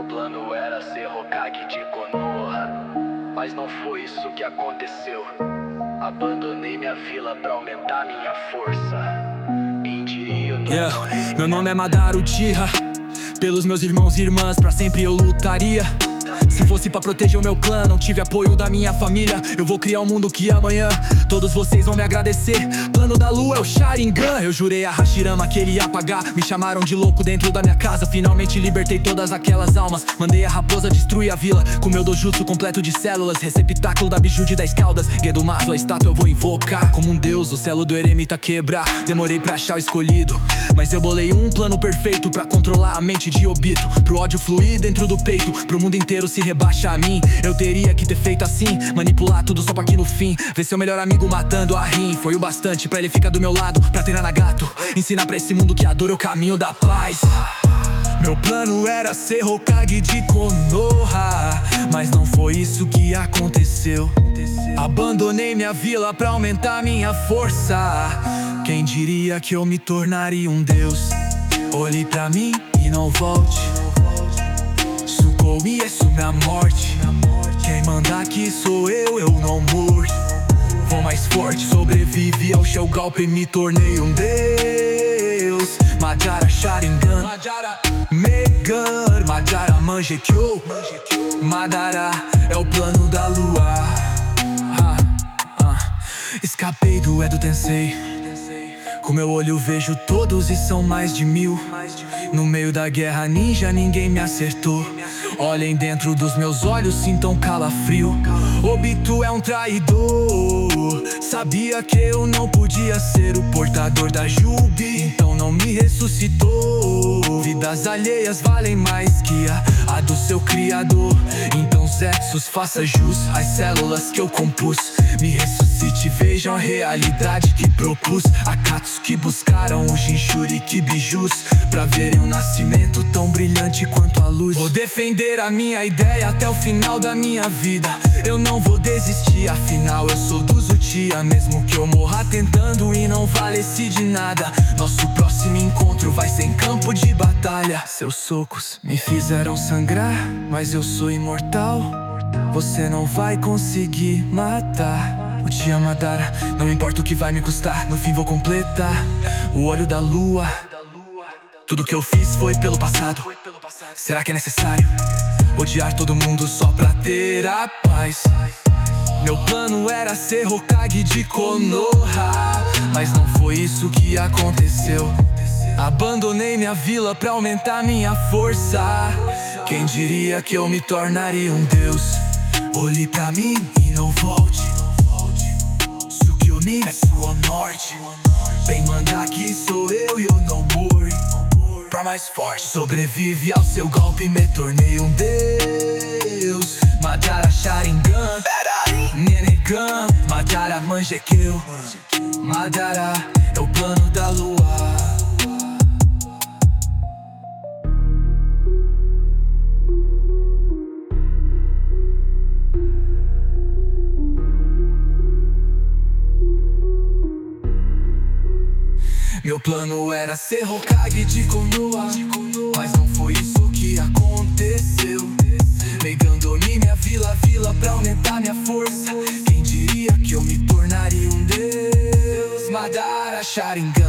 Meu plano era ser Hokage de Konoha, mas não foi isso que aconteceu. Abandonei minha vila pra aumentar minha força. Quem diria eu não Meu nome é Madara Uchiha. Pelos meus irmãos e irmãs, pra sempre eu lutaria. Se fosse pra proteger o meu clã, não tive apoio da minha família. Eu vou criar um mundo que amanhã todos vocês vão me agradecer. Plano da lua é o Sharingan. Eu jurei a Hashirama que ele ia apagar. Me chamaram de louco dentro da minha casa. Finalmente libertei todas aquelas almas. Mandei a raposa destruir a vila com meu dojutsu completo de células. Receptáculo da biju de 10 caudas. Gedomazo, a estátua eu vou invocar. Como um deus, o celo do eremita quebrar. Demorei pra achar o escolhido, mas eu bolei um plano perfeito pra controlar a mente de Obito. Pro ódio fluir dentro do peito, pro mundo inteiro se rebaixa a mim. Eu teria que ter feito assim, manipular tudo só pra que no fim ver seu melhor amigo matando a Rin. Foi o bastante pra ele ficar do meu lado, pra treinar Nagato, ensinar pra esse mundo que a dor é o caminho da paz. Meu plano era ser Hokage de Konoha, mas não foi isso que aconteceu. Abandonei minha vila pra aumentar minha força. Quem diria que eu me tornaria um deus? Olhe pra mim e não volte. Sukomi é minha morte. Quem manda aqui sou eu não morro. Vou mais forte, sobrevivi ao seu golpe e me tornei um deus. Madara Sharingan, Madara Megan, Madara Mangekyou. Madara é o plano da lua. Escapei do Edo Tensei. Com meu olho vejo todos e são mais de 1000. No meio da guerra ninja ninguém me acertou. Olhem dentro dos meus olhos, sintam calafrio. Obito é um traidor. Sabia que eu não podia ser o portador da Jubi, então não me ressuscitou. Vidas alheias valem mais que a do seu criador. Então Zetsus, faça jus às células que eu compus. Me ressuscite, vejam a realidade que propus. Akatsuki buscaram o Jinchuriki bijus pra verem um nascimento tão brilhante quanto a luz. Vou defender a minha ideia até o final da minha vida. Eu não vou desistir, afinal eu sou do Uchiha. Mesmo que eu morra tentando e não valesse de nada, nosso próximo encontro vai ser em campo de batalha. Seus socos me fizeram sangrar, mas eu sou imortal. Você não vai conseguir matar Uchiha Madara, não importa o que vai me custar, no fim vou completar o olho da lua. Tudo que eu fiz foi pelo passado. Será que é necessário odiar todo mundo só pra ter a paz? Meu plano era ser Hokage de Konoha, mas não foi isso que aconteceu. Abandonei minha vila pra aumentar minha força. Quem diria que eu me tornaria um deus? Olhe pra mim e não volte. Sukomi é sua morte. Bem mandar que sou eu e eu não morro. Pra mais forte, sobrevive ao seu golpe, me tornei um deus. Madara Sharingan, Nenegan, Madara Mangekyou. Madara é o plano da lua. Meu plano era ser Hokage de Konoha, mas não foi isso que aconteceu. Negando minha vila pra aumentar minha força. Quem diria que eu me tornaria um deus? Madara Sharingan.